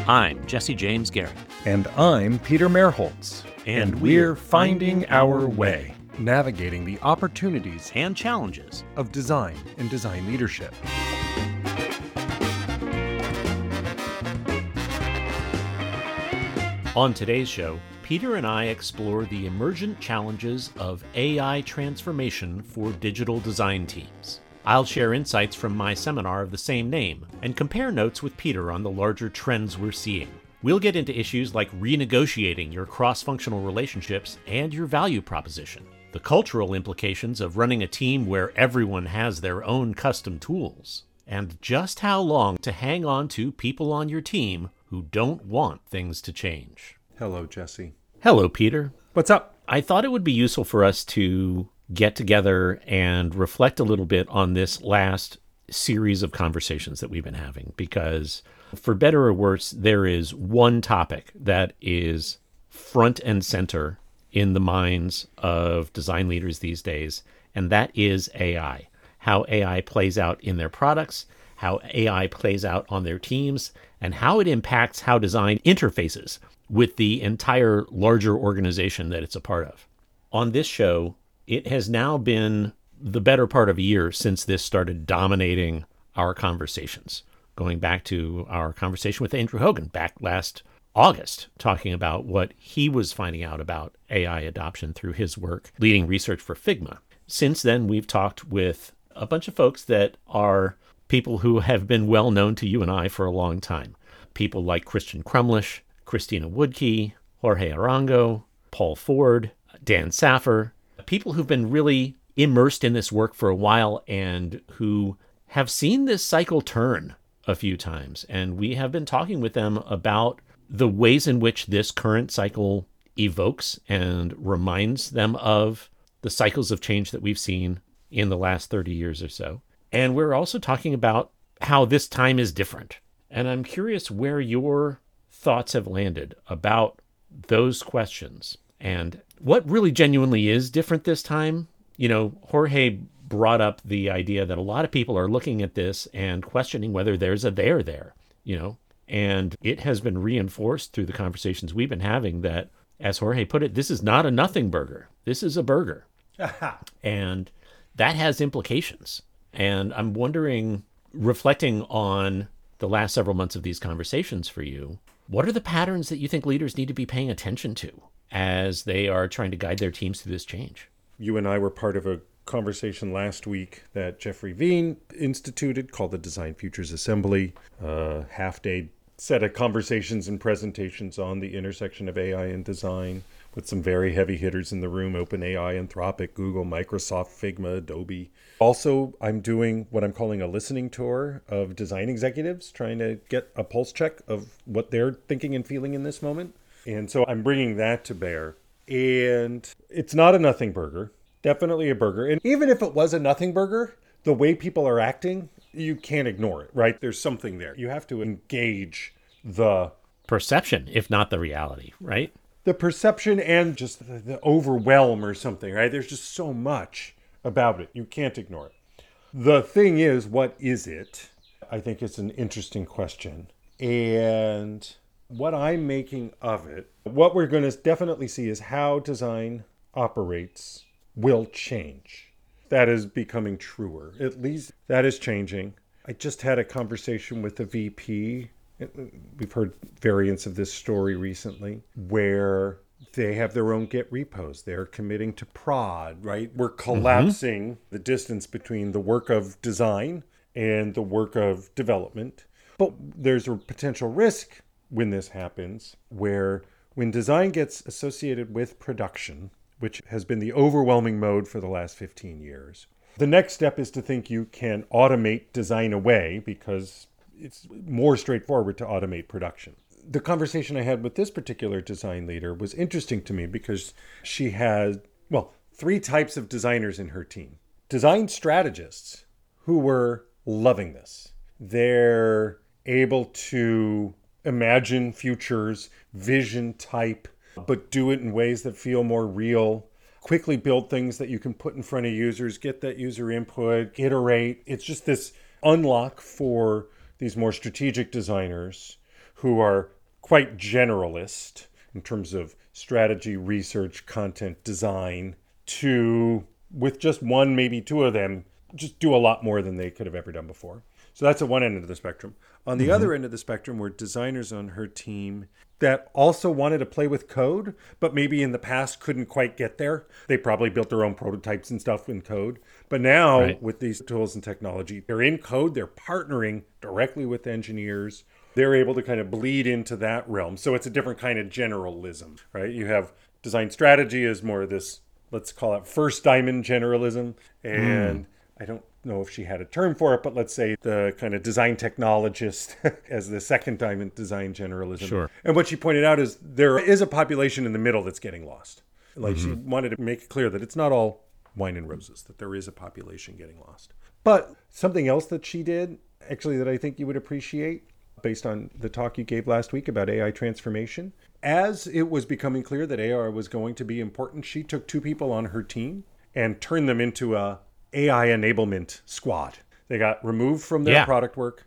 I'm Jesse James Garrett. And I'm Peter Merholtz. And we're finding our way, navigating the opportunities and challenges of design and design leadership. On today's show, Peter and I explore the emergent challenges of AI transformation for digital design teams. I'll share insights from my seminar of the same name and compare notes with Peter on the larger trends we're seeing. We'll get into issues like renegotiating your cross-functional relationships and your value proposition, the cultural implications of running a team where everyone has their own custom tools, and just how long to hang on to people on your team who don't want things to change. Hello, Jesse. Hello, Peter. What's up? I thought it would be useful for us to get together and reflect a little bit on this last series of conversations that we've been having, because for better or worse, there is one topic that is front and center in the minds of design leaders these days, and that is AI. How AI plays out in their products, how AI plays out on their teams, and how it impacts how design interfaces with the entire larger organization that it's a part of. On this show, it has now been the better part of a year since this started dominating our conversations, going back to our conversation with Andrew Hogan back last August, talking about what he was finding out about AI adoption through his work leading research for Figma. Since then, we've talked with a bunch of folks that are people who have been well known to you and I for a long time. People like Christian Crumlish, Christina Woodkey, Jorge Arango, Paul Ford, Dan Saffer, people who've been really immersed in this work for a while and who have seen this cycle turn a few times. And we have been talking with them about the ways in which this current cycle evokes and reminds them of the cycles of change that we've seen in the last 30 years or so. And we're also talking about how this time is different. And I'm curious where your thoughts have landed about those questions and what really genuinely is different this time. You know, Jorge brought up the idea that a lot of people are looking at this and questioning whether there's a there, and it has been reinforced through the conversations we've been having that, as Jorge put it, this is not a nothing burger. This is a burger. And that has implications. And I'm wondering, reflecting on the last several months of these conversations for you, what are the patterns that you think leaders need to be paying attention to as they are trying to guide their teams through this change? You and I were part of a conversation last week that Jeffrey Veen instituted called the Design Futures Assembly, a half-day set of conversations and presentations on the intersection of AI and design with some very heavy hitters in the room: OpenAI, Anthropic, Google, Microsoft, Figma, Adobe. Also, I'm doing what I'm calling a listening tour of design executives, trying to get a pulse check of what they're thinking and feeling in this moment. And so I'm bringing that to bear. And it's not a nothing burger, definitely a burger. And even if it was a nothing burger, the way people are acting, you can't ignore it, right? There's something there. You have to engage the perception, if not the reality, right? The perception and just the overwhelm or something, right? There's just so much about it. You can't ignore it. The thing is, what is it? I think it's an interesting question. And what I'm making of it, what we're going to definitely see is how design operates will change. That is becoming truer. At least that is changing. I just had a conversation with the VP. We've heard variants of this story recently where they have their own Git repos. They're committing to prod, right? We're collapsing the distance between the work of design and the work of development. But there's a potential risk when this happens, where when design gets associated with production, which has been the overwhelming mode for the last 15 years, the next step is to think you can automate design away because it's more straightforward to automate production. The conversation I had with this particular design leader was interesting to me because she had, three types of designers in her team. Design strategists who were loving this. They're able to imagine futures, vision type, but do it in ways that feel more real. Quickly build things that you can put in front of users, get that user input, iterate. It's just this unlock for these more strategic designers who are quite generalist in terms of strategy, research, content, design, to, with just one, maybe two of them, just do a lot more than they could have ever done before. So that's at one end of the spectrum. On the other end of the spectrum were designers on her team that also wanted to play with code, but maybe in the past couldn't quite get there. They probably built their own prototypes and stuff in code. But now with these tools and technology, they're in code, they're partnering directly with engineers. They're able to kind of bleed into that realm. So it's a different kind of generalism, right? You have design strategy is more this, let's call it first diamond generalism. And I don't know if she had a term for it, but let's say the kind of design technologist as the second diamond design generalism. Sure. And what she pointed out is there is a population in the middle that's getting lost. Like she wanted to make it clear that it's not all wine and roses, that there is a population getting lost. But something else that she did, actually, that I think you would appreciate, based on the talk you gave last week about AI transformation, as it was becoming clear that AI was going to be important, she took two people on her team and turned them into a AI enablement squad. They got removed from their product work,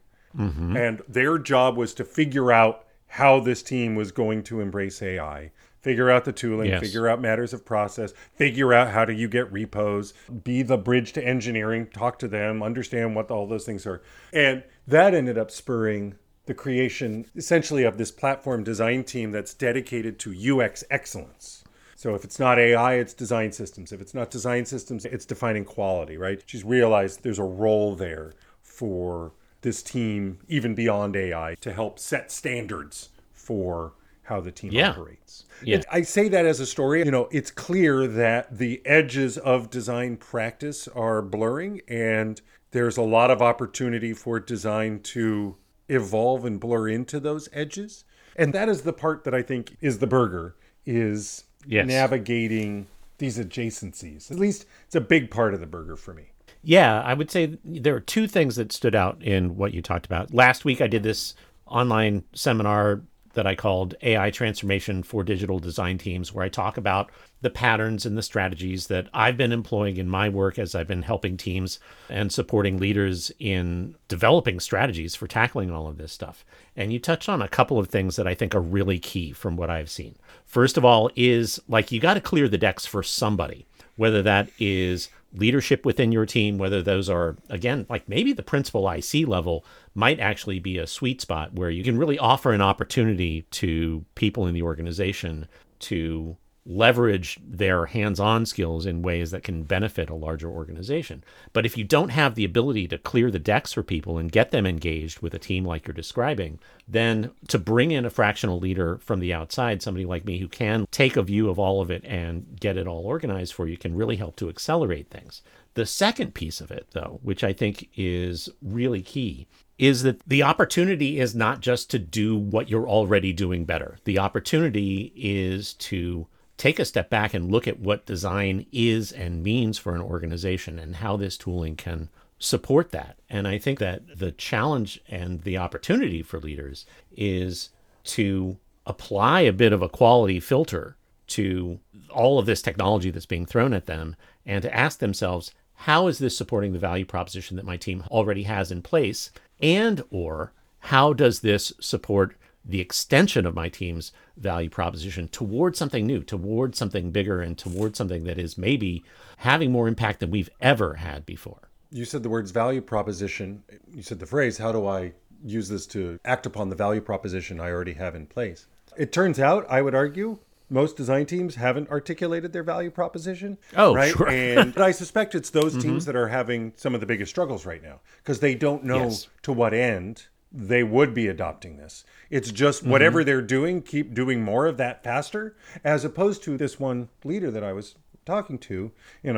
and their job was to figure out how this team was going to embrace AI, figure out the tooling, figure out matters of process, figure out how do you get repos, be the bridge to engineering, talk to them, understand what all those things are. And that ended up spurring the creation essentially of this platform design team that's dedicated to UX excellence. So if it's not AI, it's design systems. If it's not design systems, it's defining quality, right? She's realized there's a role there for this team, even beyond AI, to help set standards for how the team operates. I say that as a story. It's clear that the edges of design practice are blurring, and there's a lot of opportunity for design to evolve and blur into those edges. And that is the part that I think is the burger, is navigating these adjacencies. At least it's a big part of the burger for me. Yeah, I would say there are two things that stood out in what you talked about. Last week, I did this online seminar that I called AI Transformation for Digital Design Teams, where I talk about the patterns and the strategies that I've been employing in my work as I've been helping teams and supporting leaders in developing strategies for tackling all of this stuff. And you touched on a couple of things that I think are really key from what I've seen. First of all is, like, you got to clear the decks for somebody, whether that is leadership within your team, whether those are, again, like maybe the principal IC level might actually be a sweet spot where you can really offer an opportunity to people in the organization to leverage their hands-on skills in ways that can benefit a larger organization. But if you don't have the ability to clear the decks for people and get them engaged with a team like you're describing, then to bring in a fractional leader from the outside, somebody like me who can take a view of all of it and get it all organized for you, can really help to accelerate things. The second piece of it, though, which I think is really key, is that the opportunity is not just to do what you're already doing better. The opportunity is to take a step back and look at what design is and means for an organization and how this tooling can support that. And I think that the challenge and the opportunity for leaders is to apply a bit of a quality filter to all of this technology that's being thrown at them and to ask themselves, how is this supporting the value proposition that my team already has in place? And or how does this support the extension of my team's value proposition towards something new, towards something bigger, and towards something that is maybe having more impact than we've ever had before? You said the words value proposition. You said the phrase, how do I use this to act upon the value proposition I already have in place? It turns out, I would argue, most design teams haven't articulated their value proposition. Oh, right? sure. And I suspect it's those teams that are having some of the biggest struggles right now because they don't know to what end they would be adopting this. It's just whatever they're doing, keep doing more of that faster, as opposed to this one leader that I was talking to.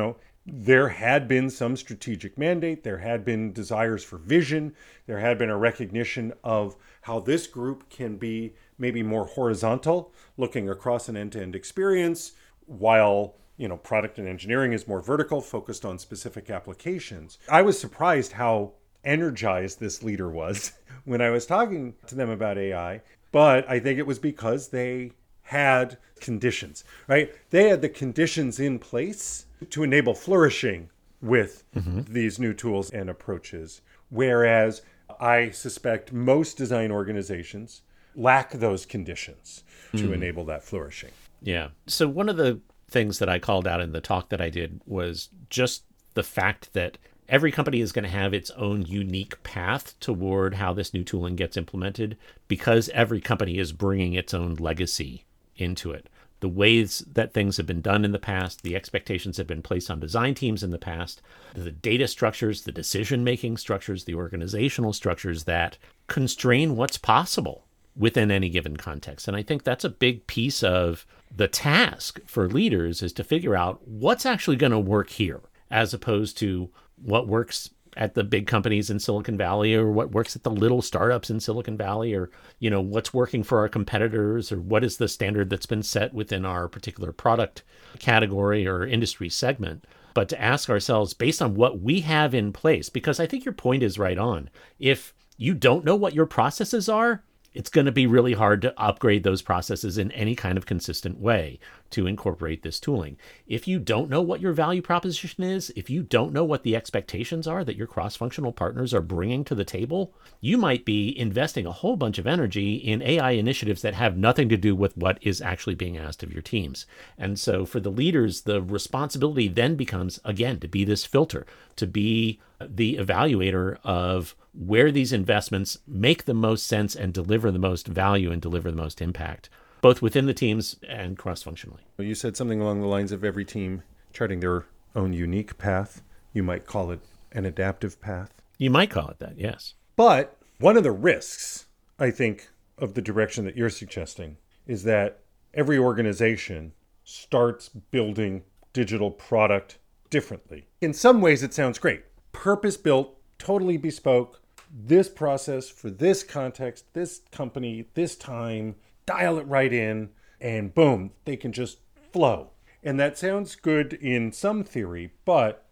There had been some strategic mandate. There had been desires for vision. There had been a recognition of how this group can be maybe more horizontal, looking across an end-to-end experience, while product and engineering is more vertical, focused on specific applications. I was surprised how energized this leader was when I was talking to them about AI, but I think it was because they had conditions, right? They had the conditions in place to enable flourishing with these new tools and approaches. Whereas I suspect most design organizations lack those conditions to enable that flourishing. Yeah. So one of the things that I called out in the talk that I did was just the fact that every company is going to have its own unique path toward how this new tooling gets implemented, because every company is bringing its own legacy into it. The ways that things have been done in the past, the expectations have been placed on design teams in the past, the data structures, the decision-making structures, the organizational structures that constrain what's possible within any given context. And I think that's a big piece of the task for leaders, is to figure out what's actually going to work here, as opposed to what works at the big companies in Silicon Valley, or what works at the little startups in Silicon Valley, or, what's working for our competitors, or what is the standard that's been set within our particular product category or industry segment. But to ask ourselves, based on what we have in place, because I think your point is right on. If you don't know what your processes are, it's going to be really hard to upgrade those processes in any kind of consistent way to incorporate this tooling. If you don't know what your value proposition is, if you don't know what the expectations are that your cross-functional partners are bringing to the table, you might be investing a whole bunch of energy in AI initiatives that have nothing to do with what is actually being asked of your teams. And so for the leaders, the responsibility then becomes, again, to be this filter, to be the evaluator of where these investments make the most sense and deliver the most value and deliver the most impact, both within the teams and cross-functionally. Well, you said something along the lines of every team charting their own unique path. You might call it an adaptive path. You might call it that, yes. But one of the risks, I think, of the direction that you're suggesting is that every organization starts building digital product differently. In some ways, it sounds great. Purpose-built, totally bespoke, this process for this context, this company, this time, dial it right in, and boom, they can just flow. And that sounds good in some theory, but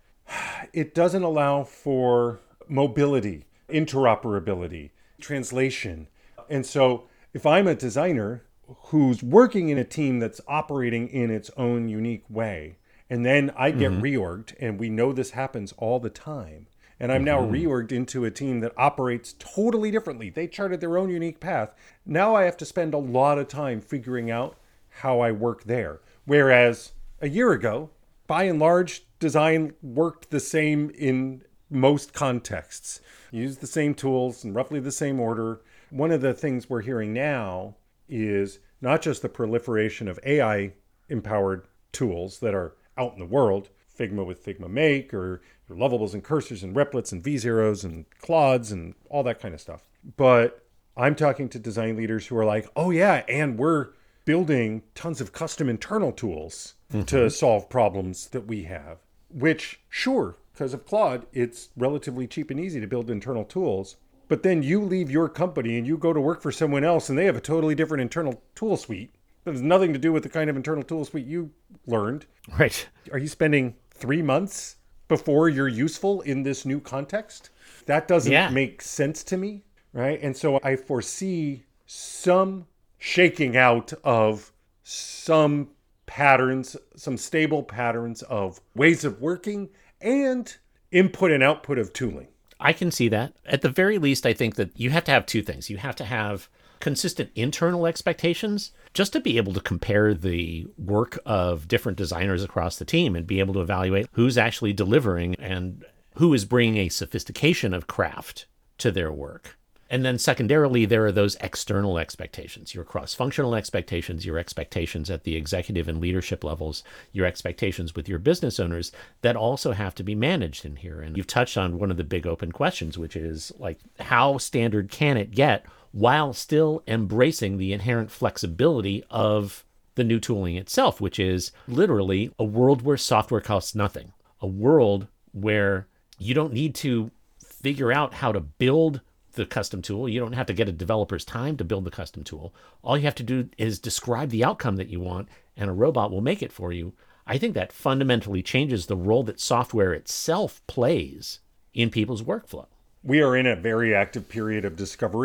it doesn't allow for mobility, interoperability, translation. And so if I'm a designer who's working in a team that's operating in its own unique way, and then I get reorged, and we know this happens all the time, and I'm now reorged into a team that operates totally differently. They charted their own unique path. Now I have to spend a lot of time figuring out how I work there. Whereas a year ago, by and large, design worked the same in most contexts. Used the same tools in roughly the same order. One of the things we're hearing now is not just the proliferation of AI-empowered tools that are out in the world, Figma with Figma Make, or your Lovables and Cursors and Replets and V0s and Claudes and all that kind of stuff. But I'm talking to design leaders who are like, oh yeah, and we're building tons of custom internal tools to solve problems that we have. Which, sure, because of Claude, it's relatively cheap and easy to build internal tools. But then you leave your company and you go to work for someone else and they have a totally different internal tool suite that has nothing to do with the kind of internal tool suite you learned. Right. Are you spending 3 months before you're useful in this new context? That doesn't make sense to me, right? And so I foresee some shaking out of some patterns, some stable patterns of ways of working and input and output of tooling. I can see that. At the very least, I think that you have to have two things. You have to have consistent internal expectations just to be able to compare the work of different designers across the team and be able to evaluate who's actually delivering and who is bringing a sophistication of craft to their work. And then secondarily, there are those external expectations, your cross-functional expectations, your expectations at the executive and leadership levels, your expectations with your business owners that also have to be managed in here. And you've touched on one of the big open questions, which is like, how standard can it get while still embracing the inherent flexibility of the new tooling itself, which is literally a world where software costs nothing, a world where you don't need to figure out how to build the custom tool. You don't have to get a developer's time to build the custom tool. All you have to do is describe the outcome that you want, and a robot will make it for you. I think that fundamentally changes the role that software itself plays in people's workflow. We are in a very active period of discovery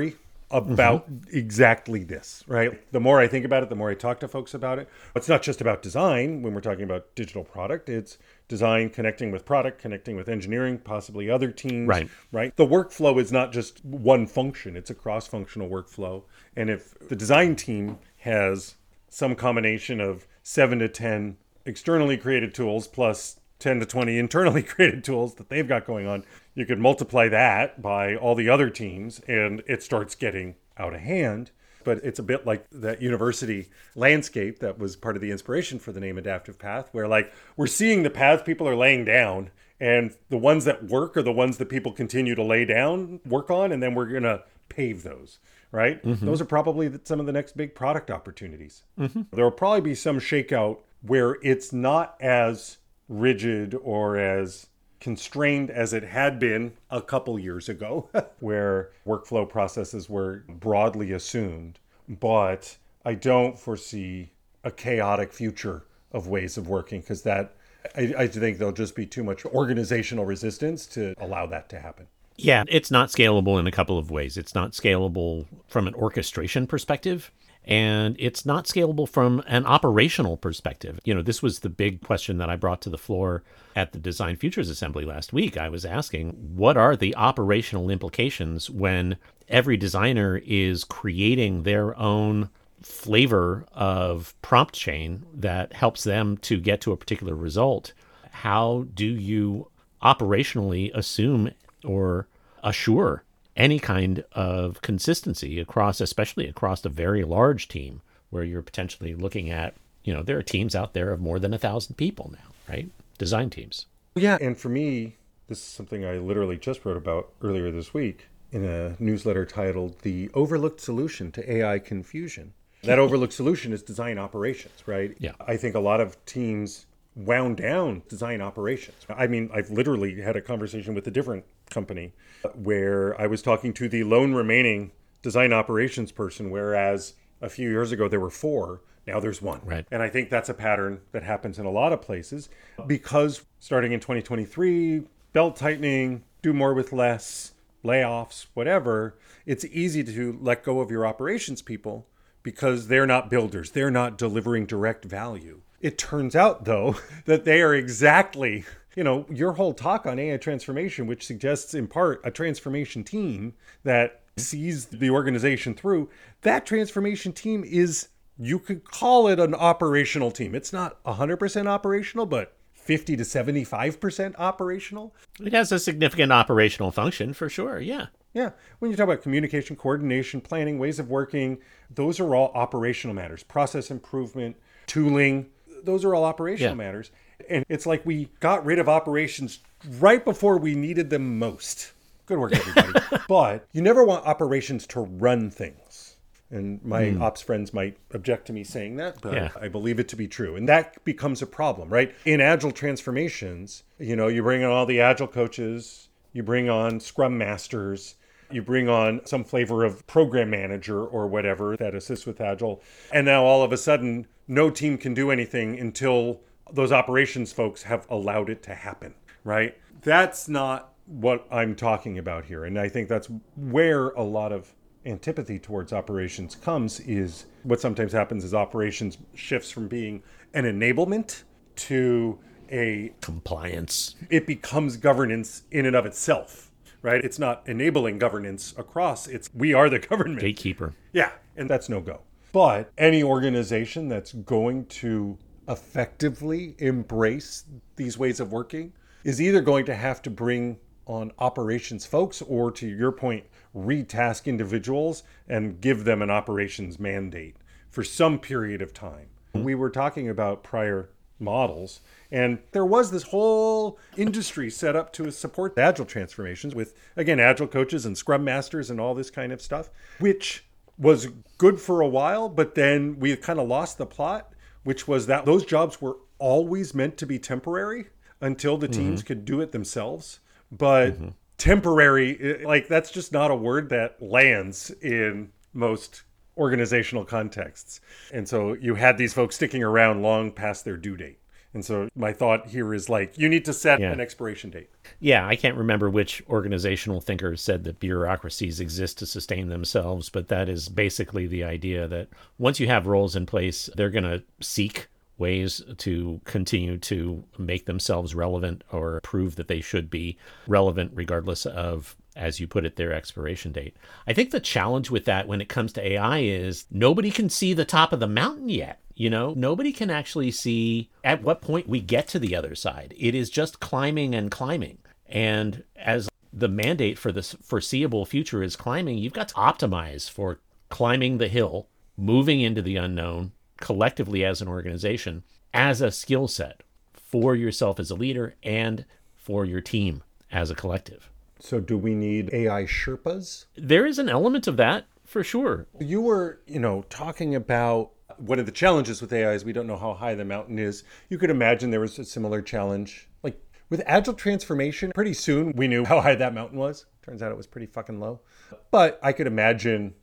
about exactly this, right? The more I think about it, the more I talk to folks about it. It's not just about design when we're talking about digital product. It's design connecting with product, connecting with engineering, possibly other teams, right? The workflow is not just one function. It's a cross-functional workflow. And if the design team has some combination of 7 to 10 externally created tools plus 10 to 20 internally created tools that they've got going on, you could multiply that by all the other teams and it starts getting out of hand. But it's a bit like that university landscape that was part of the inspiration for the name Adaptive Path, where like we're seeing the paths people are laying down, and the ones that work are the ones that people continue to lay down, work on, and then we're going to pave those, right? Those are probably some of the next big product opportunities. There will probably be some shakeout where it's not as rigid or as constrained as it had been a couple years ago, where workflow processes were broadly assumed. But I don't foresee a chaotic future of ways of working, because that I think there'll just be too much organizational resistance to allow that to happen. Yeah, it's not scalable in a couple of ways. It's not scalable from an orchestration perspective, and it's not scalable from an operational perspective. This was the big question that I brought to the floor at the Design Futures Assembly last week. I was asking, what are the operational implications when every designer is creating their own flavor of prompt chain that helps them to get to a particular result? How do you operationally assume or assure any kind of consistency especially across a very large team where you're potentially looking at, there are teams out there of more than 1,000 people now, right? Design teams. Yeah. And for me, this is something I literally just wrote about earlier this week in a newsletter titled The Overlooked Solution to AI Confusion. That overlooked solution is design operations, right? Yeah. I think a lot of teams wound down design operations. I mean, I've literally had a conversation with a different company where I was talking to the lone remaining design operations person, whereas a few years ago there were 4. Now there's 1. Right. And I think that's a pattern that happens in a lot of places because starting in 2023, belt tightening, do more with less, layoffs, whatever, it's easy to let go of your operations people because they're not builders. They're not delivering direct value. It turns out, though, that they are exactly, your whole talk on AI transformation, which suggests in part a transformation team that sees the organization through. That transformation team is, you could call it an operational team. It's not 100% operational, but 50 to 75% operational. It has a significant operational function for sure. Yeah. Yeah. When you talk about communication, coordination, planning, ways of working, those are all operational matters. Process improvement, tooling, those are all operational matters. And it's like we got rid of operations right before we needed them most. Good work, everybody. But you never want operations to run things. And my ops friends might object to me saying that, but I believe it to be true. And that becomes a problem, right? In agile transformations, you bring on all the agile coaches, you bring on scrum masters, you bring on some flavor of program manager or whatever that assists with agile. And now all of a sudden, no team can do anything until those operations folks have allowed it to happen, right? That's not what I'm talking about here. And I think that's where a lot of antipathy towards operations comes, is what sometimes happens is operations shifts from being an enablement to a compliance. It becomes governance in and of itself, right? It's not enabling governance across, it's we are the government. Gatekeeper. Yeah, and that's no go. But any organization that's going to effectively embrace these ways of working is either going to have to bring on operations folks or, to your point, retask individuals and give them an operations mandate for some period of time. We were talking about prior models, and there was this whole industry set up to support agile transformations with, again, agile coaches and scrum masters and all this kind of stuff, which was good for a while, but then we kind of lost the plot, which was that those jobs were always meant to be temporary until the teams could do it themselves. But temporary, like, that's just not a word that lands in most organizational contexts. And so you had these folks sticking around long past their due date. And so my thought here is like, you need to set Yeah. an expiration date. Yeah, I can't remember which organizational thinker said that bureaucracies exist to sustain themselves, but that is basically the idea that once you have roles in place, they're going to seek ways to continue to make themselves relevant or prove that they should be relevant regardless of, as you put it, their expiration date. I think the challenge with that when it comes to AI is nobody can see the top of the mountain yet. Nobody can actually see at what point we get to the other side. It is just climbing and climbing. And as the mandate for this foreseeable future is climbing, you've got to optimize for climbing the hill, moving into the unknown collectively as an organization, as a skill set for yourself as a leader and for your team as a collective. So do we need AI Sherpas? There is an element of that for sure. You were, talking about one of the challenges with AI is we don't know how high the mountain is. You could imagine there was a similar challenge. Like with agile transformation, pretty soon we knew how high that mountain was. Turns out it was pretty fucking low. But I could imagine,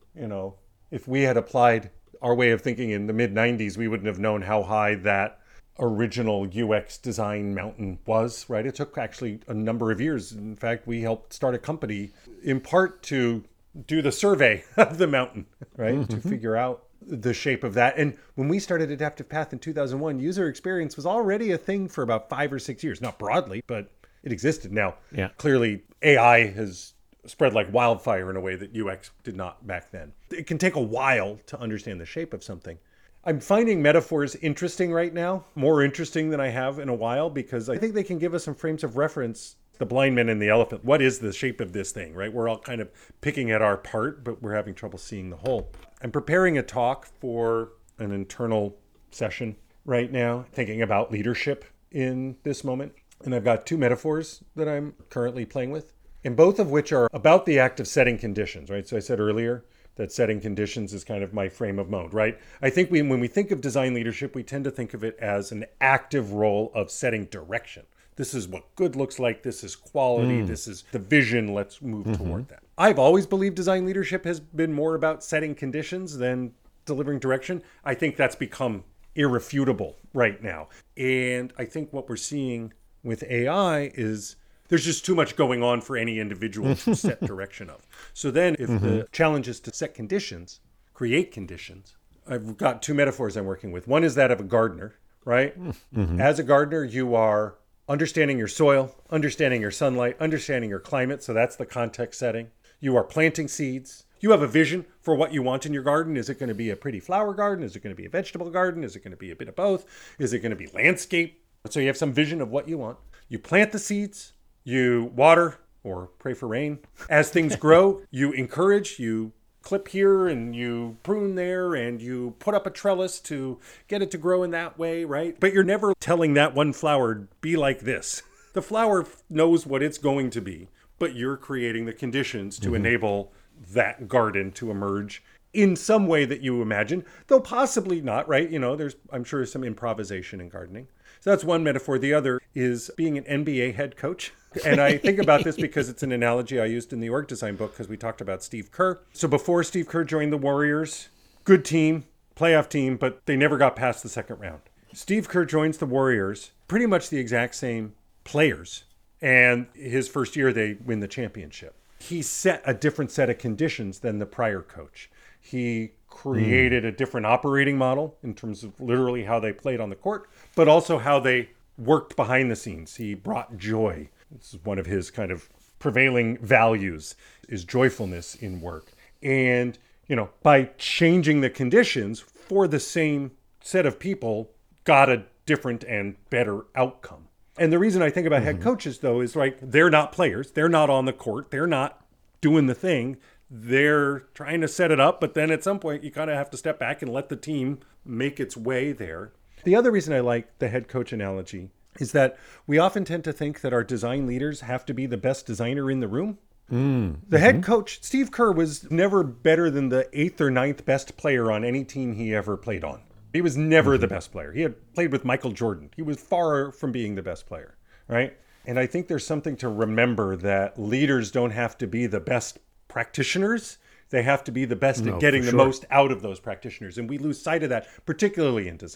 if we had applied our way of thinking in the mid-90s, we wouldn't have known how high that original UX design mountain was, right? It took actually a number of years. In fact, we helped start a company in part to do the survey of the mountain, right? To figure out the shape of that. And when we started Adaptive Path in 2001, user experience was already a thing for about 5 or 6 years. Not broadly, but it existed. Now, Yeah. Clearly AI has spread like wildfire in a way that UX did not back then. It can take a while to understand the shape of something. I'm finding metaphors interesting right now, more interesting than I have in a while, because I think they can give us some frames of reference. The blind man and the elephant. What is the shape of this thing, right? We're all kind of picking at our part, but we're having trouble seeing the whole. I'm preparing a talk for an internal session right now, thinking about leadership in this moment. And I've got 2 metaphors that I'm currently playing with, and both of which are about the act of setting conditions, right? So I said earlier that setting conditions is kind of my frame of mode, right? I think when we think of design leadership, we tend to think of it as an active role of setting direction. This is what good looks like. This is quality. This is the vision. Let's move toward that. I've always believed design leadership has been more about setting conditions than delivering direction. I think that's become irrefutable right now. And I think what we're seeing with AI is there's just too much going on for any individual to set direction of. So then if the challenge is to set conditions, create conditions, I've got 2 metaphors I'm working with. One is that of a gardener, right? As a gardener, you are understanding your soil, understanding your sunlight, understanding your climate. So that's the context setting. You are planting seeds. You have a vision for what you want in your garden. Is it going to be a pretty flower garden? Is it going to be a vegetable garden? Is it going to be a bit of both? Is it going to be landscape? So you have some vision of what you want. You plant the seeds, you water or pray for rain. As things grow, you encourage, you clip here and you prune there and you put up a trellis to get it to grow in that way, right? But you're never telling that one flower, be like this. The flower knows what it's going to be, but you're creating the conditions to enable that garden to emerge in some way that you imagine, though possibly not, right? There's, I'm sure, some improvisation in gardening. So that's one metaphor. The other is being an NBA head coach. And I think about this because it's an analogy I used in the org design book because we talked about Steve Kerr. So before Steve Kerr joined the Warriors, good team, playoff team, but they never got past the second round. Steve Kerr joins the Warriors, pretty much the exact same players. And his first year, they win the championship. He set a different set of conditions than the prior coach. He created a different operating model in terms of literally how they played on the court, but also how they worked behind the scenes. He brought joy. This is one of his kind of prevailing values, is joyfulness in work. And, by changing the conditions for the same set of people, got a different and better outcome. And the reason I think about head coaches, though, is like they're not players. They're not on the court. They're not doing the thing. They're trying to set it up, but then at some point you kind of have to step back and let the team make its way there. The other reason I like the head coach analogy is that we often tend to think that our design leaders have to be the best designer in the room. The head coach, Steve Kerr, was never better than the 8th or 9th best player on any team he ever played on. He was never the best player. He had played with Michael Jordan. He was far from being the best player, right? And I think there's something to remember that leaders don't have to be the best practitioners. They have to be the best at getting the most out of those practitioners. And we lose sight of that, particularly in design.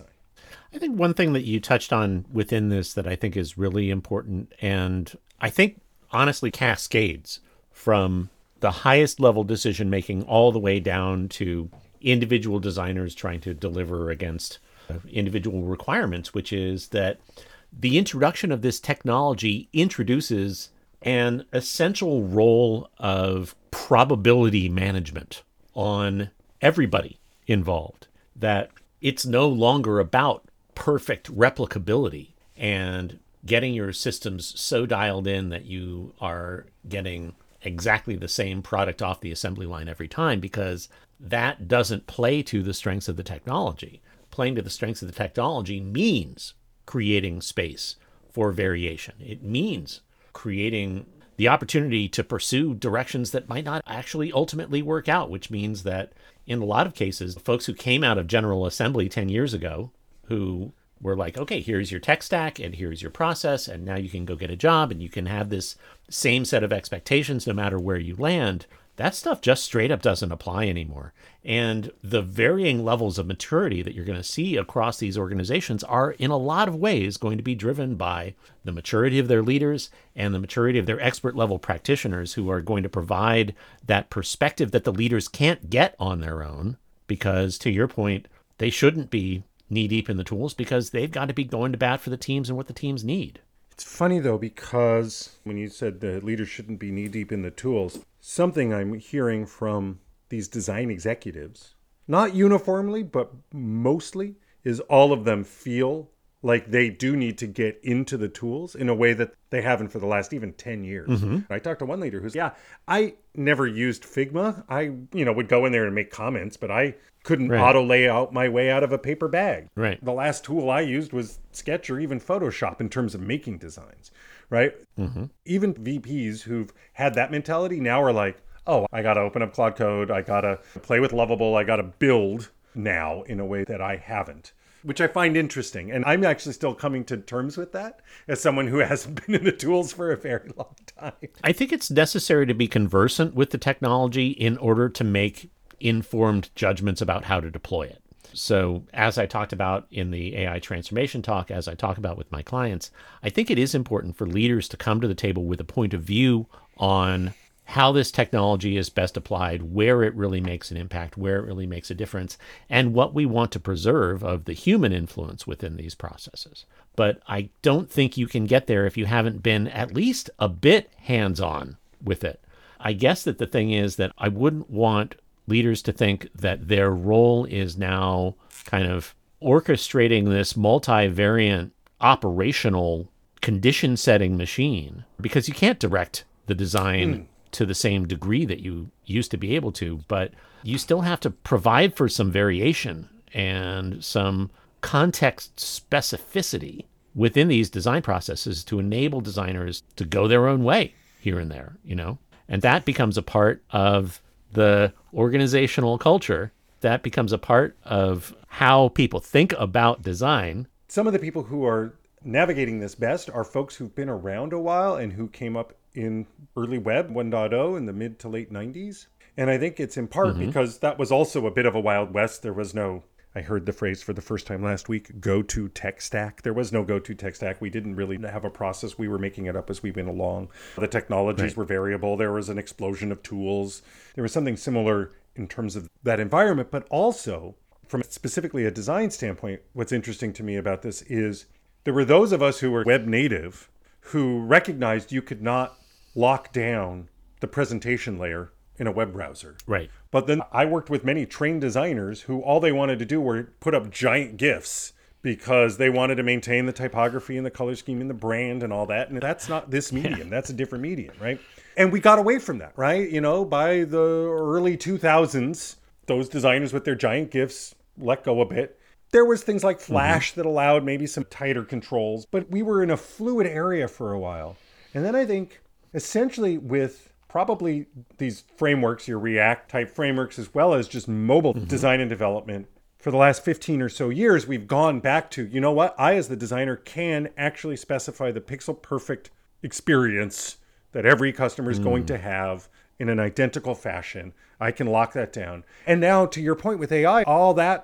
I think one thing that you touched on within this that I think is really important, and I think honestly cascades from the highest level decision making all the way down to individual designers trying to deliver against individual requirements, which is that the introduction of this technology introduces an essential role of probability management on everybody involved, that it's no longer about perfect replicability and getting your systems so dialed in that you are getting exactly the same product off the assembly line every time, because that doesn't play to the strengths of the technology. Playing to the strengths of the technology means creating space for variation. It means creating the opportunity to pursue directions that might not actually ultimately work out, which means that in a lot of cases, folks who came out of General Assembly 10 years ago, who were like, okay, here's your tech stack and here's your process, and now you can go get a job and you can have this same set of expectations no matter where you land. That stuff just straight up doesn't apply anymore. And the varying levels of maturity that you're going to see across these organizations are in a lot of ways going to be driven by the maturity of their leaders and the maturity of their expert level practitioners, who are going to provide that perspective that the leaders can't get on their own, because to your point, they shouldn't be knee deep in the tools because they've got to be going to bat for the teams and what the teams need. It's funny, though, because when you said the leaders shouldn't be knee-deep in the tools, something I'm hearing from these design executives, not uniformly, but mostly, is all of them feel like they do need to get into the tools in a way that they haven't for the last even 10 years. Mm-hmm. I talked to one leader who's, I never used Figma. I, would go in there and make comments, but I couldn't auto lay out my way out of a paper bag. Right. The last tool I used was Sketch or even Photoshop in terms of making designs, right? Mm-hmm. Even VPs who've had that mentality now are like, oh, I got to open up Claude Code. I got to play with Lovable. I got to build now in a way that I haven't, which I find interesting. And I'm actually still coming to terms with that as someone who hasn't been in the tools for a very long time. I think it's necessary to be conversant with the technology in order to make informed judgments about how to deploy it. So as I talked about in the AI transformation talk, as I talk about with my clients, I think it is important for leaders to come to the table with a point of view on how this technology is best applied, where it really makes an impact, where it really makes a difference, and what we want to preserve of the human influence within these processes. But I don't think you can get there if you haven't been at least a bit hands-on with it. I guess that the thing is that I wouldn't want leaders to think that their role is now kind of orchestrating this multivariant operational condition-setting machine, because you can't direct the design to the same degree that you used to be able to, but you still have to provide for some variation and some context specificity within these design processes to enable designers to go their own way here and there, and that becomes a part of the organizational culture. That becomes a part of how people think about design. Some of the people who are navigating this best are folks who've been around a while and who came up in early web 1.0 in the mid to late 90s. And I think it's in part because that was also a bit of a Wild West. There was no, I heard the phrase for the first time last week, go-to tech stack. There was no go-to tech stack. We didn't really have a process. We were making it up as we went along. The technologies were variable. There was an explosion of tools. There was something similar in terms of that environment, but also from specifically a design standpoint, what's interesting to me about this is there were those of us who were web native who recognized you could not lock down the presentation layer in a web browser. Right. But then I worked with many trained designers who all they wanted to do were put up giant GIFs because they wanted to maintain the typography and the color scheme and the brand and all that. And that's not this medium. That's a different medium, right? And we got away from that, right? By the early 2000s, those designers with their giant GIFs let go a bit. There was things like Flash that allowed maybe some tighter controls, but we were in a fluid area for a while. And then I think essentially with probably these frameworks, your React type frameworks, as well as just mobile design and development, for the last 15 or so years, we've gone back to, you know what? I, as the designer, can actually specify the pixel perfect experience that every customer is going to have in an identical fashion. I can lock that down. And now, to your point with AI, all that's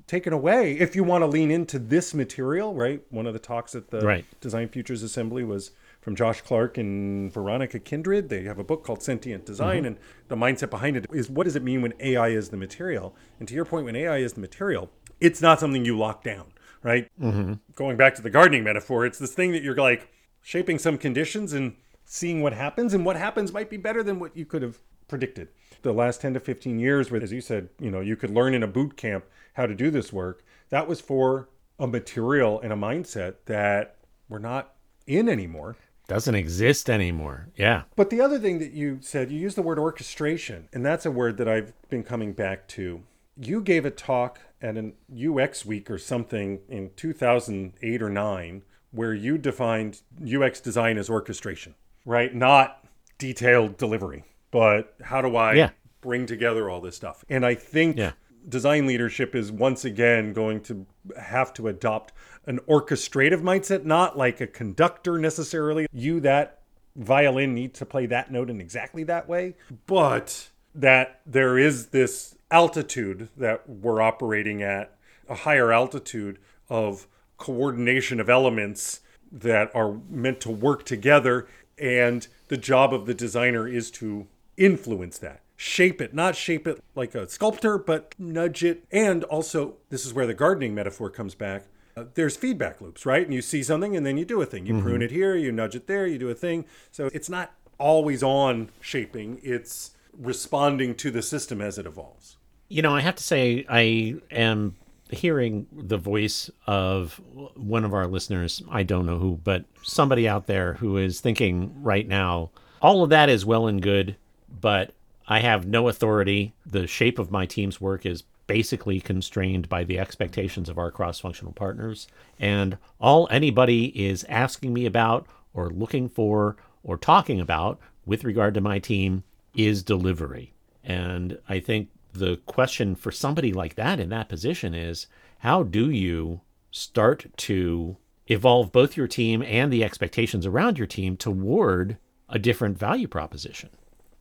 taken away if you want to lean into this material, right? One of the talks at the Right. Design Futures Assembly was from Josh Clark and Veronica Kindred. They have a book called Sentient Design, and the mindset behind it is, what does it mean when AI is the material? And to your point, when AI is the material, it's not something you lock down, right? Going back to the gardening metaphor, it's this thing that you're like shaping some conditions and seeing what happens, and what happens might be better than what you could have predicted. The last 10 to 15 years, where, as you said, you could learn in a boot camp how to do this work, that was for a material and a mindset that we're not in anymore. Doesn't exist anymore. Yeah. But the other thing that you said, you used the word orchestration, and that's a word that I've been coming back to. You gave a talk at an UX week or something in 2008 or 9, where you defined UX design as orchestration, right? Not detailed delivery, but how do I bring together all this stuff? And I think design leadership is once again going to have to adopt an orchestrative mindset, not like a conductor necessarily. That violin needs to play that note in exactly that way, but that there is this altitude that we're operating at, a higher altitude of coordination of elements that are meant to work together. And the job of the designer is to influence that, shape it, not shape it like a sculptor, but nudge it. And also, this is where the gardening metaphor comes back. There's feedback loops, right? And you see something and then you do a thing. You prune it here, you nudge it there, you do a thing. So it's not always on shaping. It's responding to the system as it evolves. I have to say, I am hearing the voice of one of our listeners. I don't know who, but somebody out there who is thinking right now, all of that is well and good, but I have no authority. The shape of my team's work is basically constrained by the expectations of our cross-functional partners. And all anybody is asking me about or looking for or talking about with regard to my team is delivery. And I think the question for somebody like that in that position is, how do you start to evolve both your team and the expectations around your team toward a different value proposition?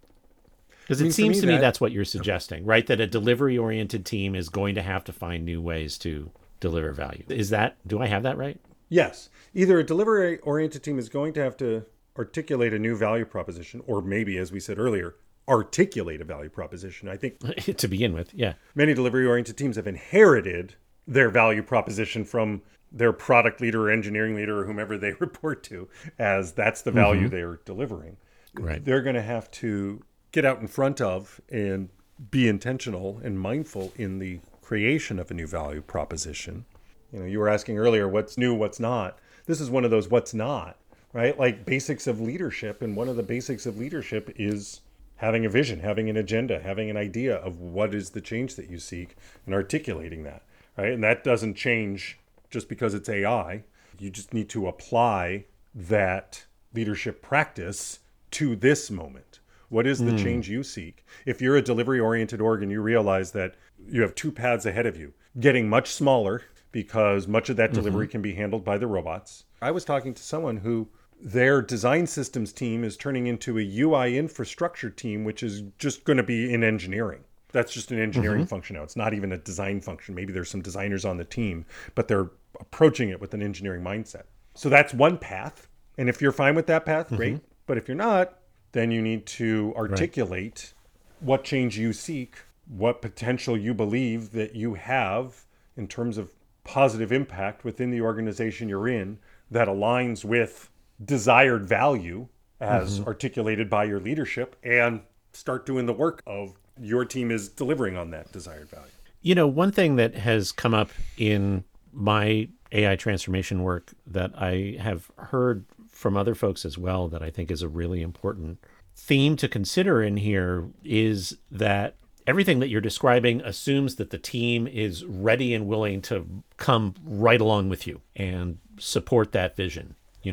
Because it seems to me that's what you're suggesting, right? That a delivery-oriented team is going to have to find new ways to deliver value. Do I have that right? Yes. Either a delivery-oriented team is going to have to articulate a new value proposition, or maybe, as we said earlier, articulate a value proposition. I think to begin with, yeah. Many delivery-oriented teams have inherited their value proposition from their product leader or engineering leader or whomever they report to, as that's the value they're delivering. Right. They're going to have to get out in front of and be intentional and mindful in the creation of a new value proposition. You were asking earlier, what's new, what's not. This is one of those what's not, right? Like basics of leadership. And one of the basics of leadership is having a vision, having an agenda, having an idea of what is the change that you seek and articulating that, right? And that doesn't change just because it's AI. You just need to apply that leadership practice to this moment. What is the change you seek? If you're a delivery-oriented org and you realize that you have two paths ahead of you, getting much smaller because much of that delivery can be handled by the robots. I was talking to someone who their design systems team is turning into a UI infrastructure team, which is just going to be in engineering. That's just an engineering function now. It's not even a design function. Maybe there's some designers on the team, but they're approaching it with an engineering mindset. So that's one path. And if you're fine with that path, great. But if you're not, then you need to articulate what change you seek, what potential you believe that you have in terms of positive impact within the organization you're in that aligns with desired value as articulated by your leadership, and start doing the work of your team is delivering on that desired value. One thing that has come up in my AI transformation work that I have heard from other folks as well that I think is a really important theme to consider in here is that everything that you're describing assumes that the team is ready and willing to come right along with you and support that vision,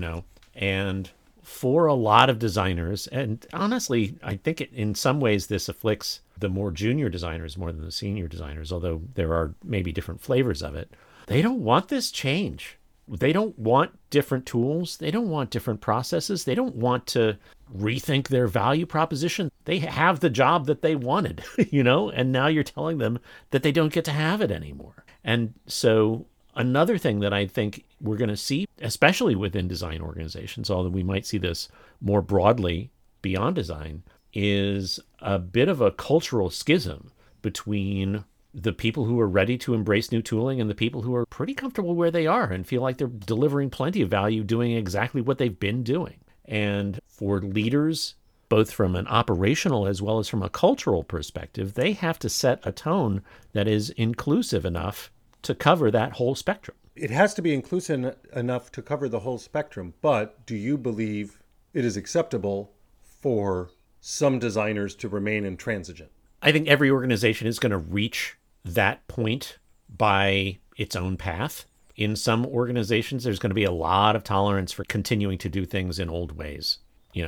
And for a lot of designers, and honestly, I think in some ways this afflicts the more junior designers more than the senior designers, although there are maybe different flavors of it. They don't want this change. They don't want different tools. They don't want different processes. They don't want to rethink their value proposition. They have the job that they wanted, and now you're telling them that they don't get to have it anymore. And so another thing that I think we're going to see, especially within design organizations, although we might see this more broadly beyond design, is a bit of a cultural schism between the people who are ready to embrace new tooling and the people who are pretty comfortable where they are and feel like they're delivering plenty of value doing exactly what they've been doing. And for leaders, both from an operational as well as from a cultural perspective, they have to set a tone that is inclusive enough to cover that whole spectrum. It has to be inclusive enough to cover the whole spectrum, but do you believe it is acceptable for some designers to remain intransigent? I think every organization is going to reach that point by its own path. In some organizations, there's going to be a lot of tolerance for continuing to do things in old ways,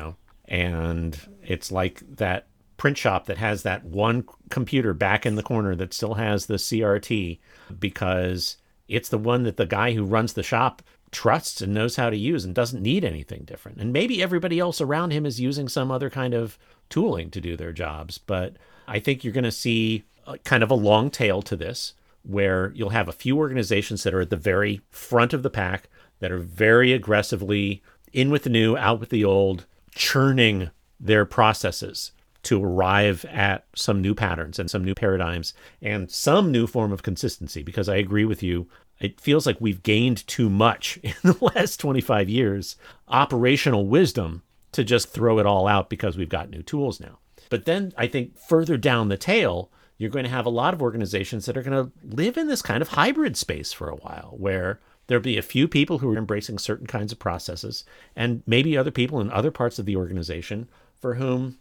and it's like that print shop that has that one computer back in the corner that still has the CRT because it's the one that the guy who runs the shop trusts and knows how to use and doesn't need anything different. And maybe everybody else around him is using some other kind of tooling to do their jobs. But I think you're going to see kind of a long tail to this, where you'll have a few organizations that are at the very front of the pack that are very aggressively in with the new, out with the old, churning their processes to arrive at some new patterns and some new paradigms and some new form of consistency. Because I agree with you, it feels like we've gained too much in the last 25 years, operational wisdom, to just throw it all out because we've got new tools now. But then I think further down the tail, you're going to have a lot of organizations that are going to live in this kind of hybrid space for a while, where there'll be a few people who are embracing certain kinds of processes and maybe other people in other parts of the organization for whom,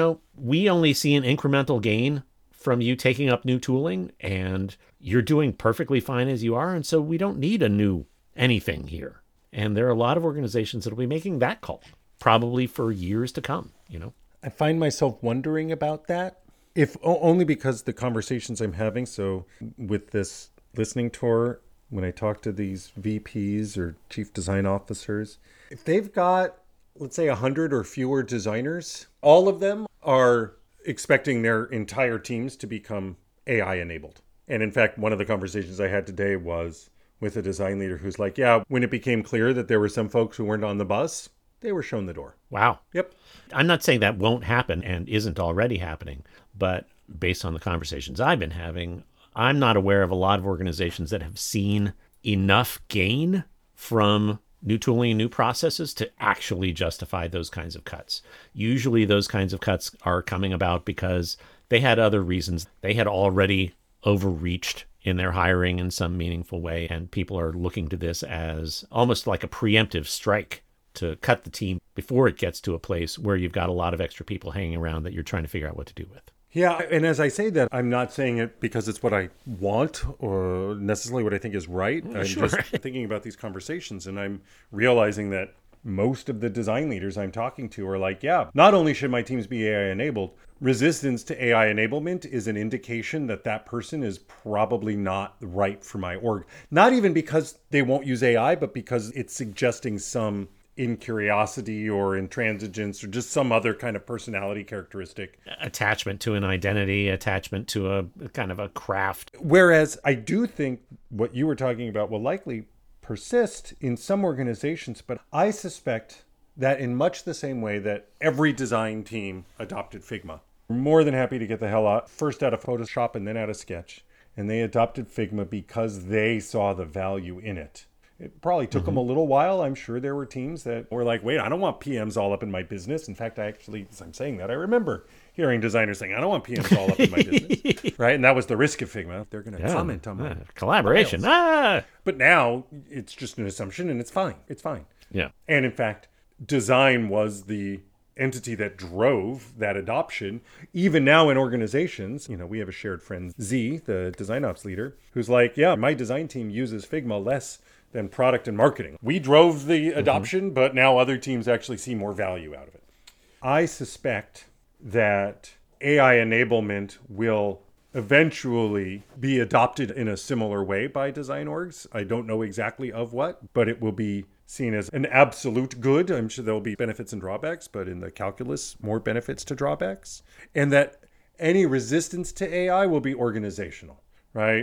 we only see an incremental gain from you taking up new tooling and you're doing perfectly fine as you are. And so we don't need a new anything here. And there are a lot of organizations that will be making that call probably for years to come, I find myself wondering about that, if only because the conversations I'm having. So with this listening tour, when I talk to these VPs or chief design officers, if they've got, let's say, 100 or fewer designers, all of them are expecting their entire teams to become AI enabled. And in fact, one of the conversations I had today was with a design leader who's like, yeah, when it became clear that there were some folks who weren't on the bus, they were shown the door. Wow. Yep. I'm not saying that won't happen and isn't already happening, but based on the conversations I've been having, I'm not aware of a lot of organizations that have seen enough gain from new tooling and new processes to actually justify those kinds of cuts. Usually those kinds of cuts are coming about because they had other reasons. They had already overreached in their hiring in some meaningful way, and people are looking to this as almost like a preemptive strike to cut the team before it gets to a place where you've got a lot of extra people hanging around that you're trying to figure out what to do with. Yeah, and as I say that, I'm not saying it because it's what I want or necessarily what I think is right. I'm just thinking about these conversations, and I'm realizing that most of the design leaders I'm talking to are like, yeah, not only should my teams be AI enabled, resistance to AI enablement is an indication that that person is probably not right for my org. Not even because they won't use AI, but because it's suggesting some incuriosity or intransigence or just some other kind of personality characteristic. Attachment to an identity, attachment to a kind of a craft. Whereas I do think what you were talking about will likely persist in some organizations, but I suspect that in much the same way that every design team adopted Figma. We're more than happy to get the hell out, first out of Photoshop and then out of Sketch. And they adopted Figma because they saw the value in it. It probably took them a little while. I'm sure there were teams that were like, wait, I don't want PMs all up in my business. In fact, as I'm saying that, I remember hearing designers saying, I don't want PMs all up in my business. Right? And that was the risk of Figma. They're going to comment on my collaboration. But now it's just an assumption and it's fine. It's fine. Yeah. And in fact, design was the entity that drove that adoption. Even now in organizations, we have a shared friend, Z, the design ops leader, who's like, yeah, my design team uses Figma less than product and marketing. We drove the adoption, but now other teams actually see more value out of it. I suspect that AI enablement will eventually be adopted in a similar way by design orgs. I don't know exactly of what, but it will be seen as an absolute good. I'm sure there'll be benefits and drawbacks, but in the calculus, more benefits to drawbacks. And that any resistance to AI will be organizational, right?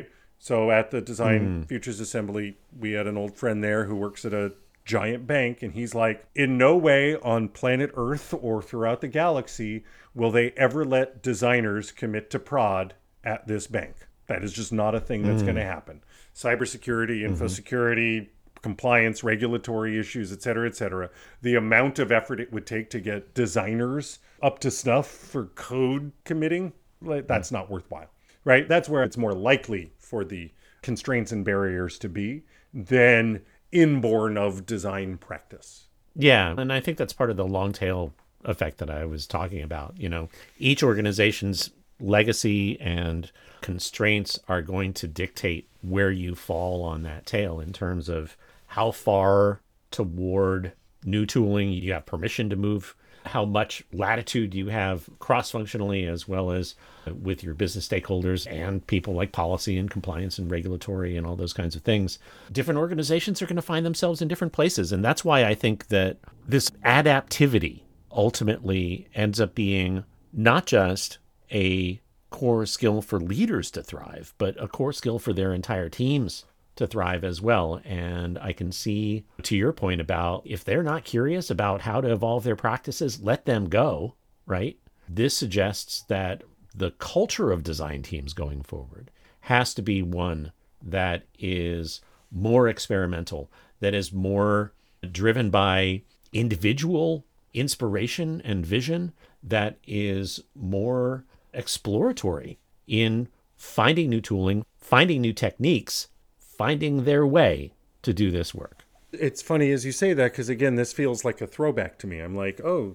So at the Design Futures Assembly, we had an old friend there who works at a giant bank, and he's like, in no way on planet Earth or throughout the galaxy will they ever let designers commit to prod at this bank. That is just not a thing that's going to happen. Cybersecurity, infosecurity, compliance, regulatory issues, et cetera, the amount of effort it would take to get designers up to snuff for code committing, that's not worthwhile, right? That's where it's more likely for the constraints and barriers to be than inborn of design practice. Yeah, and I think that's part of the long tail effect that I was talking about. You know, each organization's legacy and constraints are going to dictate where you fall on that tail in terms of how far toward new tooling you have permission to move, how much latitude you have cross-functionally as well as with your business stakeholders and people like policy and compliance and regulatory and all those kinds of things. Different organizations are going to find themselves in different places. And that's why I think that this adaptivity ultimately ends up being not just a core skill for leaders to thrive, but a core skill for their entire teams to thrive as well. And I can see, to your point about if they're not curious about how to evolve their practices, let them go, right? This suggests that the culture of design teams going forward has to be one that is more experimental, that is more driven by individual inspiration and vision, that is more exploratory in finding new tooling, finding new techniques, finding their way to do this work. It's funny as you say that, because again, this feels like a throwback to me. I'm like, oh,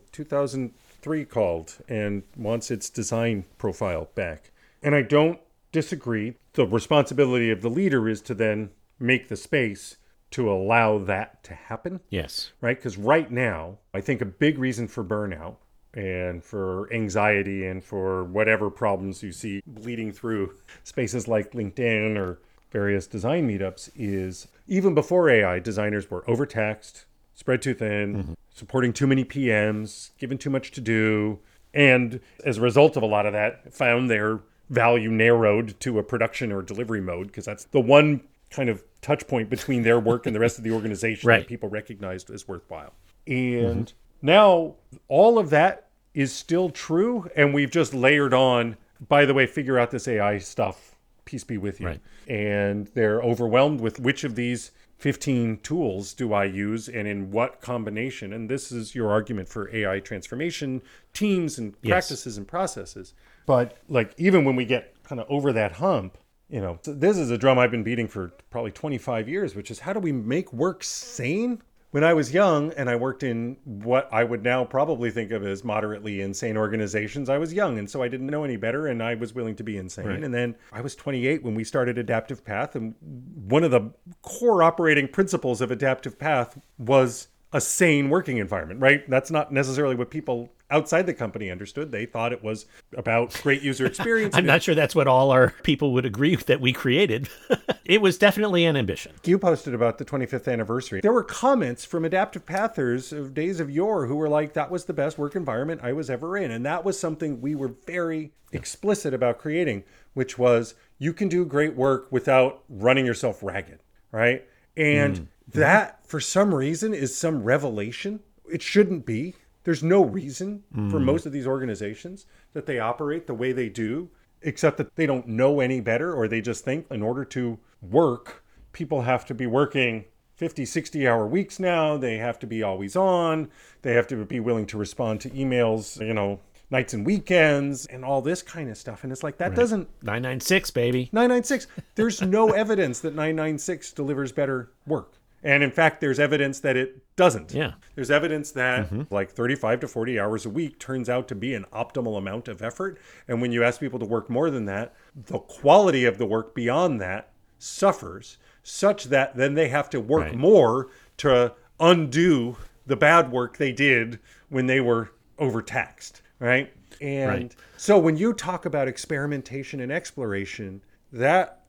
2003 called and wants its design profile back. And I don't disagree. The responsibility of the leader is to then make the space to allow that to happen. Yes. Right? Because right now, I think a big reason for burnout and for anxiety and for whatever problems you see bleeding through spaces like LinkedIn or various design meetups is even before AI, designers were overtaxed, spread too thin, supporting too many PMs, given too much to do. And as a result of a lot of that, found their value narrowed to a production or delivery mode, because that's the one kind of touch point between their work and the rest of the organization Right. that people recognized as worthwhile. And now all of that is still true. And we've just layered on, by the way, figure out this AI stuff. Peace be with you. Right. And they're overwhelmed with which of these 15 tools do I use and in what combination. And this is your argument for AI transformation teams and practices and processes. But like, even when we get kind of over that hump, you know, so this is a drum I've been beating for probably 25 years, which is how do we make work sane? When I was young and I worked in what I would now probably think of as moderately insane organizations, I was young. And so I didn't know any better and I was willing to be insane. Right. And then I was 28 when we started Adaptive Path. And one of the core operating principles of Adaptive Path was a sane working environment, right? That's not necessarily what people outside the company understood. They thought it was about great user experience. I'm not sure that's what all our people would agree that we created. It was definitely an ambition. You posted about the 25th anniversary. There were comments from Adaptive Pathers of days of yore who were like, that was the best work environment I was ever in. And that was something we were very explicit about creating, which was you can do great work without running yourself ragged, right? And that, for some reason, is some revelation. It shouldn't be. There's no reason for most of these organizations that they operate the way they do, except that they don't know any better, or they just think in order to work, people have to be working 50, 60-hour weeks now. They have to be always on. They have to be willing to respond to emails, you know, nights and weekends and all this kind of stuff. And it's like, that doesn't... 996, baby. 996. There's no evidence that 996 delivers better work. And in fact, there's evidence that it doesn't. Yeah. There's evidence that like 35 to 40 hours a week turns out to be an optimal amount of effort. And when you ask people to work more than that, the quality of the work beyond that suffers, such that then they have to work more to undo the bad work they did when they were overtaxed, right? And so when you talk about experimentation and exploration, that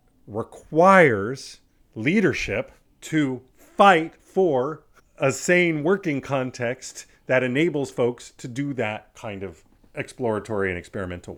requires leadership to fight for a sane working context that enables folks to do that kind of exploratory and experimental work.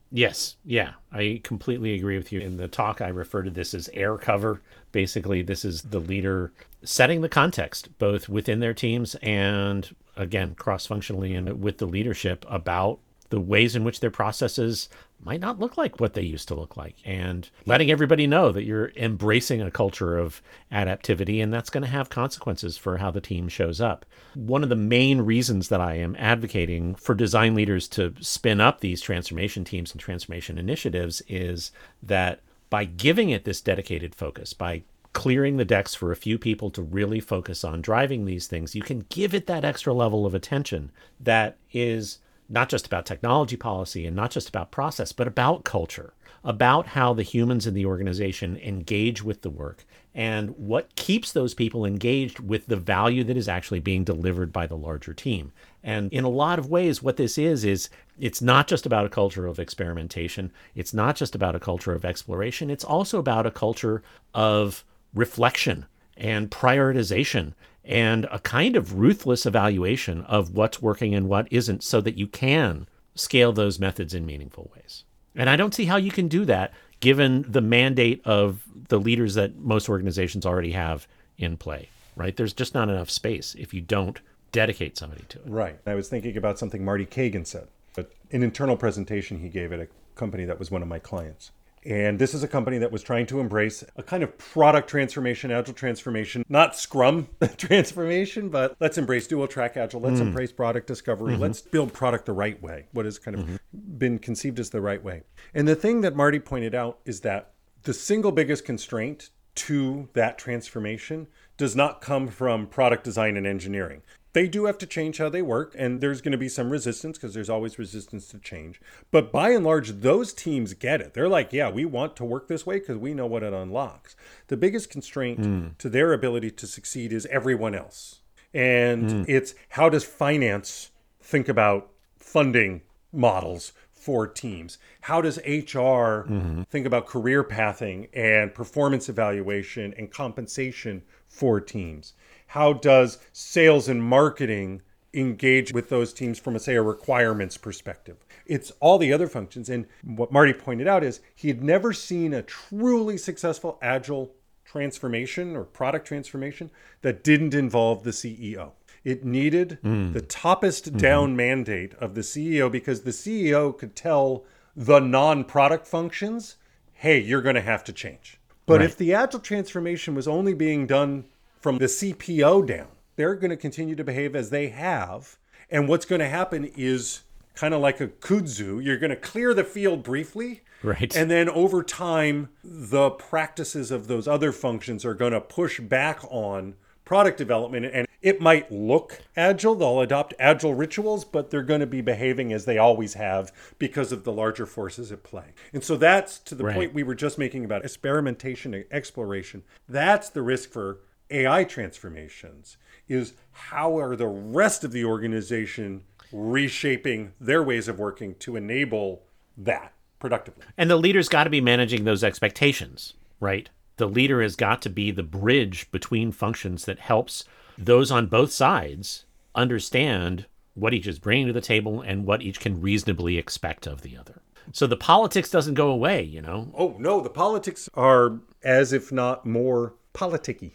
Yes, yeah, I completely agree with you. In the talk, I refer to this as air cover. Basically, this is the leader setting the context, both within their teams and, again, cross functionally and with the leadership about the ways in which their processes might not look like what they used to look like, and letting everybody know that you're embracing a culture of adaptivity, and that's going to have consequences for how the team shows up. One of the main reasons that I am advocating for design leaders to spin up these transformation teams and transformation initiatives is that by giving it this dedicated focus, by clearing the decks for a few people to really focus on driving these things, you can give it that extra level of attention that is not just about technology policy and not just about process, but about culture, about how the humans in the organization engage with the work and what keeps those people engaged with the value that is actually being delivered by the larger team. And in a lot of ways, what this is it's not just about a culture of experimentation. It's not just about a culture of exploration. It's also about a culture of reflection and prioritization and a kind of ruthless evaluation of what's working and what isn't so that you can scale those methods in meaningful ways. And I don't see how you can do that given the mandate of the leaders that most organizations already have in play, right? There's just not enough space if you don't dedicate somebody to it. Right. I was thinking about something Marty Kagan said, but an internal presentation he gave at a company that was one of my clients. And this is a company that was trying to embrace a kind of product transformation, agile transformation, not Scrum transformation, but let's embrace dual track agile. Let's embrace product discovery. Let's build product the right way, what has kind of been conceived as the right way. And the thing that Marty pointed out is that the single biggest constraint to that transformation does not come from product design and engineering. They do have to change how they work, and there's going to be some resistance because there's always resistance to change. But by and large, those teams get it. They're like, yeah, we want to work this way because we know what it unlocks. The biggest constraint to their ability to succeed is everyone else. And it's how does finance think about funding models for teams? How does HR think about career pathing and performance evaluation and compensation for teams? How does sales and marketing engage with those teams from, say, a requirements perspective? It's all the other functions. And what Marty pointed out is he had never seen a truly successful agile transformation or product transformation that didn't involve the CEO. It needed the toppest down mandate of the CEO because the CEO could tell the non-product functions, hey, you're going to have to change. But if the agile transformation was only being done from the CPO down, they're going to continue to behave as they have. And what's going to happen is kind of like a kudzu. You're going to clear the field briefly. Right. And then over time, the practices of those other functions are going to push back on product development. And it might look agile. They'll adopt agile rituals, but they're going to be behaving as they always have because of the larger forces at play. And so that's to the point we were just making about experimentation and exploration. That's the risk for AI transformations, is how are the rest of the organization reshaping their ways of working to enable that productively. And the leader's got to be managing those expectations, right? The leader has got to be the bridge between functions that helps those on both sides understand what each is bringing to the table and what each can reasonably expect of the other. So the politics doesn't go away, you know? Oh, no, the politics are as if not more politicky.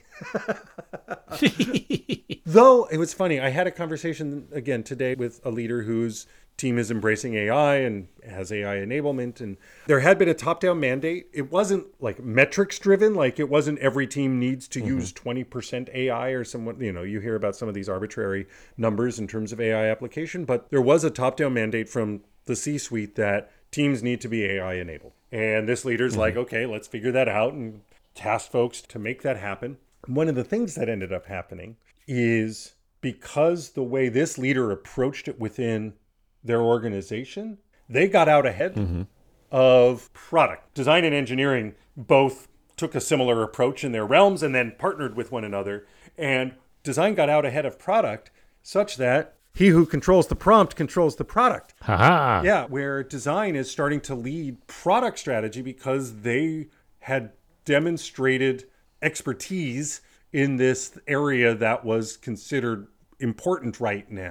Though it was funny, I had a conversation again today with a leader whose team is embracing AI and has AI enablement. And there had been a top-down mandate. It wasn't like metrics driven, like it wasn't every team needs to use 20% AI or somewhat, you know, you hear about some of these arbitrary numbers in terms of AI application, but there was a top-down mandate from the C-suite that teams need to be AI enabled. And this leader's like, okay, let's figure that out and task folks to make that happen. One of the things that ended up happening is because the way this leader approached it within their organization, they got out ahead of product. Design and engineering both took a similar approach in their realms and then partnered with one another. And design got out ahead of product such that he who controls the prompt controls the product. Ha-ha. Yeah, where design is starting to lead product strategy because they had demonstrated expertise in this area that was considered important right now.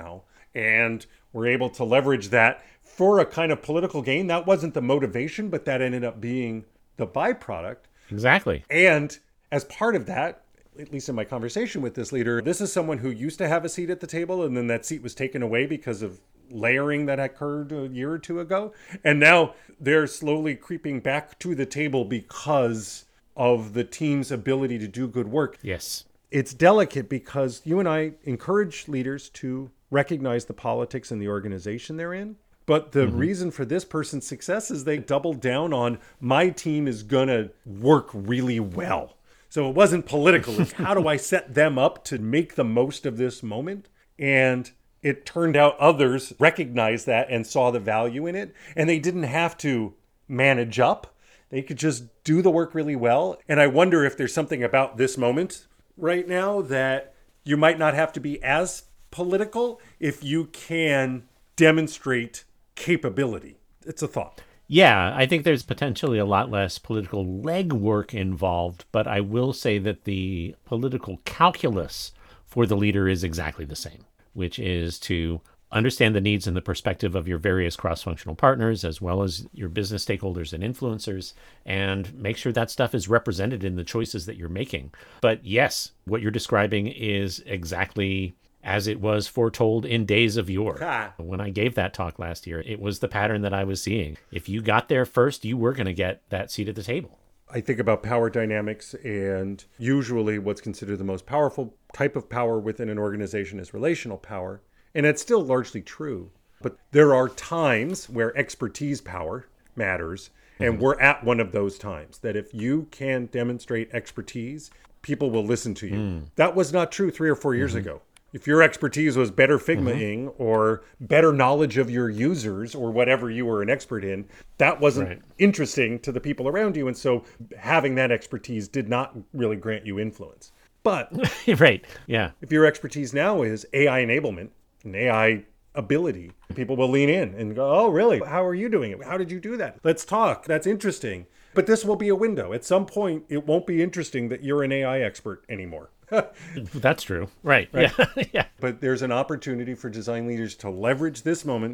and were able to leverage that for a kind of political gain. That wasn't the motivation, but that ended up being the byproduct. Exactly. And as part of that, at least in my conversation with this leader, this is someone who used to have a seat at the table, and then that seat was taken away because of layering that occurred a year or two ago. And now they're slowly creeping back to the table because of the team's ability to do good work. Yes. It's delicate because you and I encourage leaders to recognize the politics in the organization they're in. But the reason for this person's success is they doubled down on, my team is going to work really well. So it wasn't political. It's how do I set them up to make the most of this moment? And it turned out others recognized that and saw the value in it. And they didn't have to manage up. They could just do the work really well. And I wonder if there's something about this moment right now that you might not have to be as political if you can demonstrate capability. It's a thought. Yeah, I think there's potentially a lot less political legwork involved, but I will say that the political calculus for the leader is exactly the same, which is to understand the needs and the perspective of your various cross-functional partners, as well as your business stakeholders and influencers, and make sure that stuff is represented in the choices that you're making. But yes, what you're describing is exactly as it was foretold in days of yore. When I gave that talk last year, it was the pattern that I was seeing. If you got there first, you were going to get that seat at the table. I think about power dynamics, and usually what's considered the most powerful type of power within an organization is relational power. And it's still largely true. But there are times where expertise power matters. And we're at one of those times that if you can demonstrate expertise, people will listen to you. That was not true 3 or 4 years ago. If your expertise was better Figma-ing or better knowledge of your users or whatever you were an expert in, that wasn't interesting to the people around you. And so having that expertise did not really grant you influence. But Right. Yeah. if your expertise now is AI enablement and AI ability, people will lean in and go, oh, really? How are you doing it? How did you do that? Let's talk. That's interesting. But this will be a window. At some point, it won't be interesting that you're an AI expert anymore. That's true. Right. Yeah. Yeah. But there's an opportunity for design leaders to leverage this moment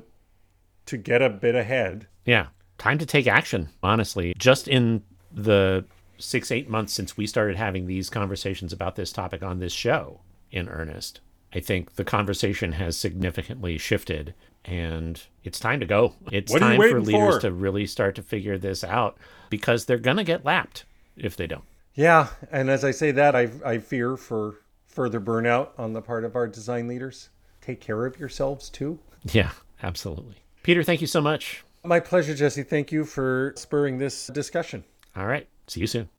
to get a bit ahead. Yeah. Time to take action, honestly. Just in the 6-8 months since we started having these conversations about this topic on this show in earnest, I think the conversation has significantly shifted, and it's time to go. It's time for leaders to really start to figure this out, because they're going to get lapped if they don't. Yeah, and as I say that, I fear for further burnout on the part of our design leaders. Take care of yourselves too. Yeah, absolutely. Peter, thank you so much. My pleasure, Jesse. Thank you for spurring this discussion. All right. See you soon.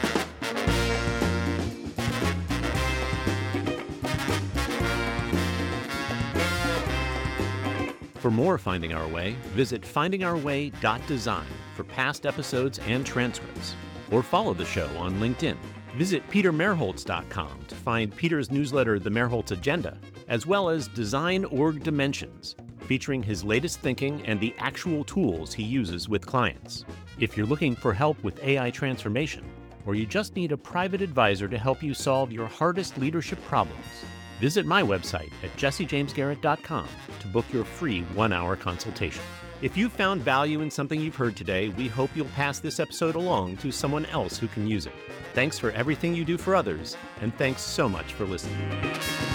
For more Finding Our Way, visit findingourway.design for past episodes and transcripts, or follow the show on LinkedIn. Visit petermerholtz.com to find Peter's newsletter, The Merholtz Agenda, as well as Design Org Dimensions, featuring his latest thinking and the actual tools he uses with clients. If you're looking for help with AI transformation, or you just need a private advisor to help you solve your hardest leadership problems, visit my website at jessejamesgarrett.com to book your free 1-hour consultation. If you found value in something you've heard today, we hope you'll pass this episode along to someone else who can use it. Thanks for everything you do for others, and thanks so much for listening.